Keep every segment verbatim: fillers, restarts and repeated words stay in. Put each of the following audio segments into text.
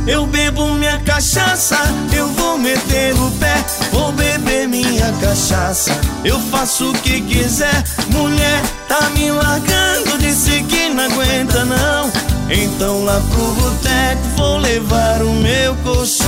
Eu bebo minha cachaça, eu vou meter o pé, vou beber minha cachaça, eu faço o que quiser. Mulher tá me largando, disse que não aguenta não. Então lá pro boteco vou levar o meu colchão.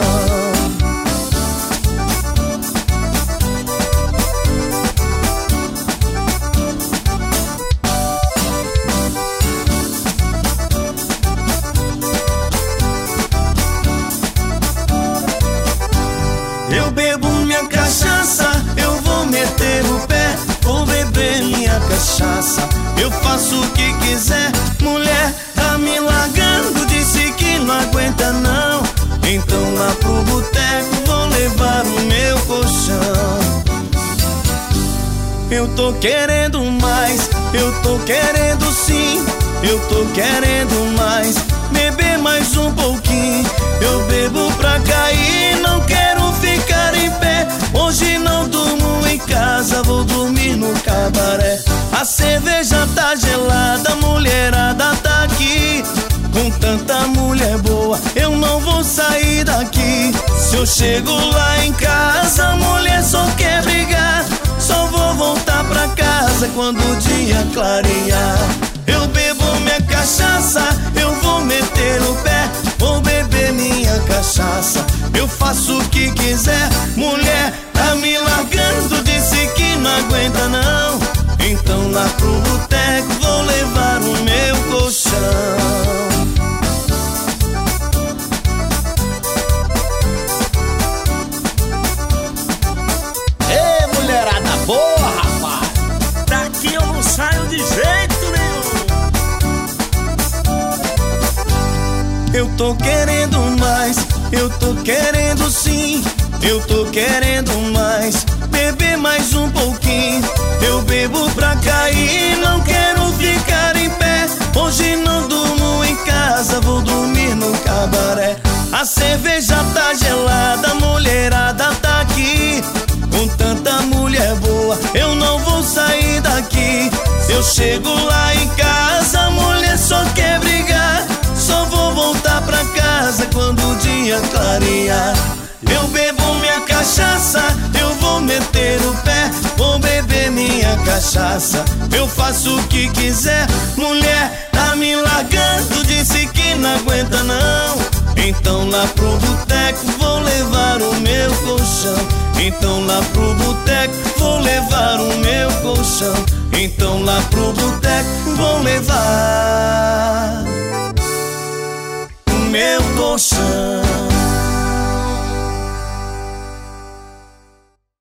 Eu bebo minha cachaça, eu vou meter o pé, vou beber minha cachaça, eu faço o que quiser. Mulher tá me largando, disse que não aguenta não. Então lá pro boteco vou levar o meu colchão. Eu tô querendo mais, eu tô querendo sim, eu tô querendo mais, beber mais um pouquinho. Eu bebo pra cair, não quero ficar em pé. Hoje não durmo em casa, vou dormir no cabaré. A cerveja tá gelada, a mulherada tá aqui. Com tanta mulher boa, eu não vou sair daqui. Se eu chego lá em casa, a mulher só quer brigar. Só vou voltar pra casa quando o dia clarear. Eu bebo minha cachaça, eu vou meter o pé, vou beber minha cachaça, eu faço o que quiser. Mulher tá me largando, disse que não aguenta não. Então lá pro boteco vou levar o meu colchão. Ei, mulherada boa, rapaz, daqui eu não saio de jeito nenhum. Eu tô querendo mais, eu tô querendo sim, eu tô querendo mais, beber mais um pouquinho. Eu bebo pra cair, não quero ficar em pé. Hoje não durmo em casa, vou dormir no cabaré. A cerveja tá gelada, a mulherada tá aqui. Com tanta mulher boa, eu não vou sair daqui. Se eu chego lá em casa, a mulher só quer brigar. Só vou voltar pra casa quando o dia clarear. Eu bebo minha cachaça, eu vou meter o pé, vou beber minha cachaça, eu faço o que quiser. Mulher tá me largando, disse que não aguenta não. Então lá pro boteco vou levar o meu colchão. Então lá pro boteco vou levar o meu colchão. Então lá pro boteco vou levar o meu colchão.